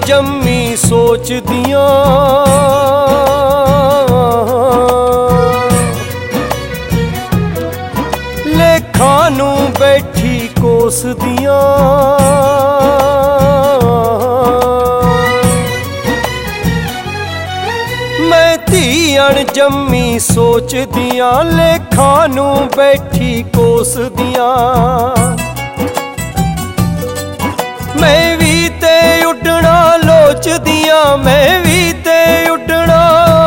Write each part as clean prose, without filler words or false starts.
जम्मी सोचदियां लेखा नू बैठी कोसदियां मैं धी अणजम्मी सोचदियां लेखा नू बैठी कोसदियां मैं भी ते उड्डना लोचदियां मैं भी ते उड्डना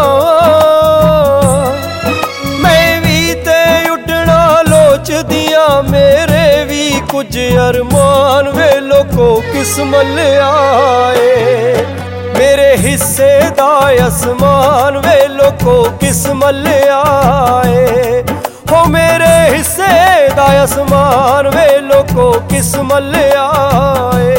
मैं भी ते उड्डना लोचदियां मेरे भी कुछ अरमान वे लोको किस्मत आए मेरे हिस्से दा आसमान वे लोको किस्मत आए हो मेरे हिस्से दा आसमान वे लोको किस्मत आए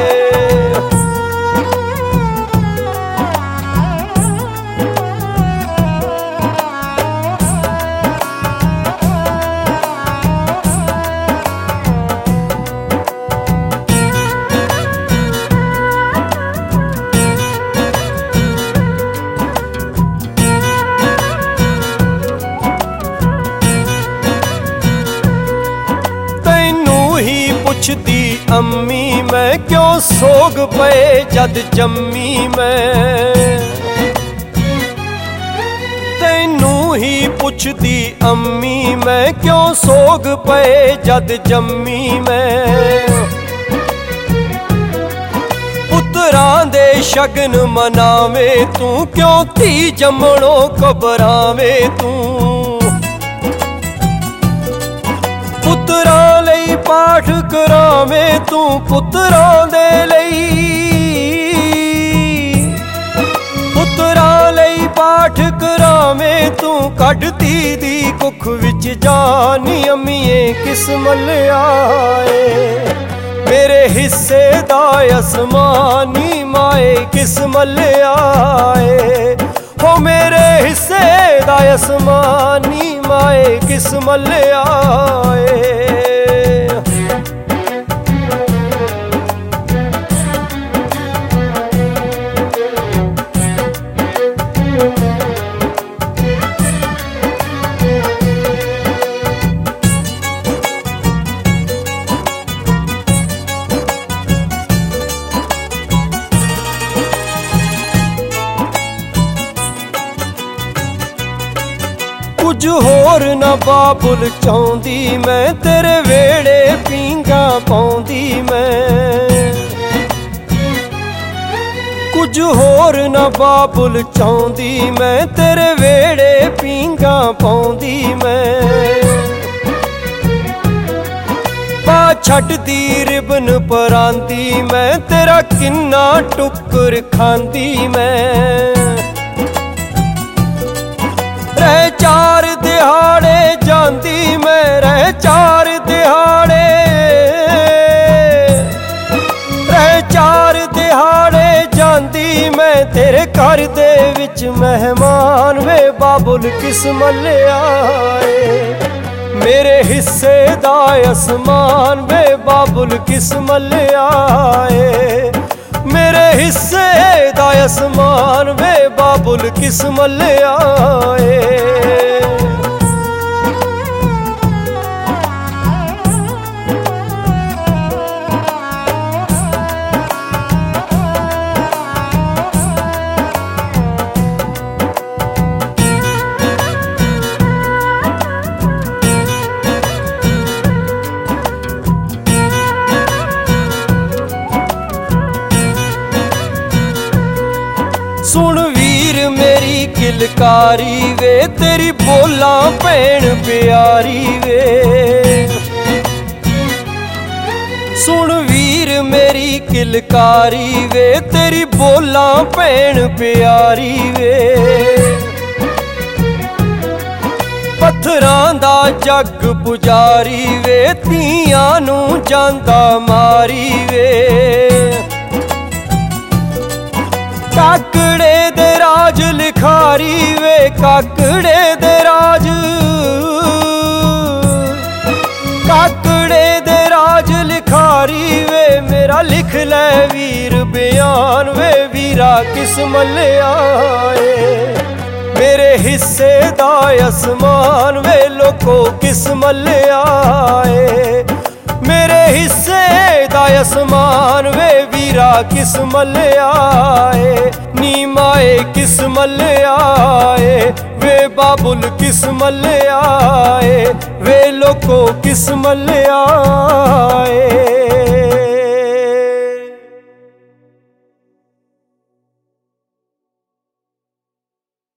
पुछदी अम्मी मैं क्यों सोग पे जद जम्मी मैं तैनू ही पुछदी अम्मी मैं क्यों सोग पे जद जम्मी मैं पुत्रां दे शगन मनावे तू क्यों धी जम्मणों घबरावे तू पुत्रां लई पाठ करावे तू पुत्रां दे लई पुत्रां लई पाठ करावे तू कढदी दी कुख विच जानी अम्मीए किस्मत आए मेरे हिस्से दा आसमानी माए किस्मत आए हो मेरे हिस्से दा आसमानी माए किस्मत आए कुछ होर ना बाबुल चाहुंदी मैं तेरे वेड़े पींगा पाउंदी मैं कुछ होर ना बाबुल चाहुंदी मैं तेरे वेड़े पींगा पाउंदी मैं पा छड्डदी रिबन परांदी मैं तेरा किन्ना टुक्कर खांदी मैं रह चार दिहाड़े जांदी मैं रह चार दिहाड़े रह चार दिहाड़े जांदी मैं तेरे घर दे विच मेहमान वे बाबुल किस्मत आए मेरे हिस्से दा आसमान वे बाबुल किस्मत आए मेरे हिस्से दा आसमान वे बाबुल किस्मत आए सुन वीर मेरी किलकारी वे तेरी बोला भैन प्यारी वे सुन वीर मेरी किलकारी वे तेरी बोला भैन प्यारी वे पत्थरां दा जग पुजारी वे धीआं नूं जांदा मारी वे काकड़े दे राज लिखारी वे काकड़े दे राज काकड़े दे राज लिखारी वे मेरा लिख लै वीर बयान ਅਸਮਾਨ ਵੇ ਵੀਰਾ ਕਿਸ ਮੱਲਿਆ ਏ। ਮੇਰੇ ਹਿੱਸੇ ਦਾ ਅਸਮਾਨ ਵੇ ਲੋਕੋ ਕਿਸ ਮੱਲਿਆ ਏ। ਮੇਰੇ ਹਿੱਸੇ ਦਾ ਅਸਮਾਨ ਵੇ ਵੀਰਾ ਕਿਸ ਮੱਲਿਆ ਏ। ਨੀ ਮਾਏ ਕਿਸ ਮੱਲਿਆ ਏ, ਵੇ ਬਾਬੁਲ ਕਿਸ ਮੱਲਿਆ ਏ, ਵੇ ਲੋਕੋ ਕਿਸ ਮੱਲਿਆ ਏ।